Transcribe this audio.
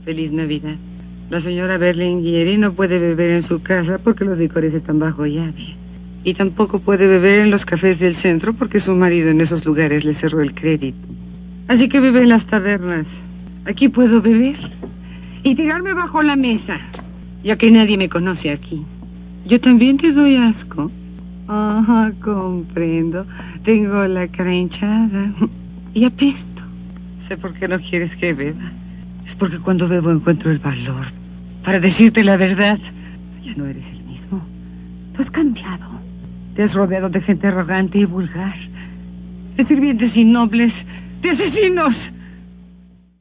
Feliz Navidad. La señora Berlinguieri no puede beber en su casa porque los licores están bajo llave. Y tampoco puede beber en los cafés del centro porque su marido en esos lugares le cerró el crédito. Así que bebe en las tabernas. Aquí puedo beber y tirarme bajo la mesa, ya que nadie me conoce aquí. Yo también te doy asco. Ajá, comprendo. Tengo la cara hinchada y apesto. Sé por qué no quieres que beba. Es porque cuando bebo encuentro el valor para decirte la verdad. Ya no eres el mismo. Tú has cambiado. Te has rodeado de gente arrogante y vulgar, de sirvientes innobles, de asesinos.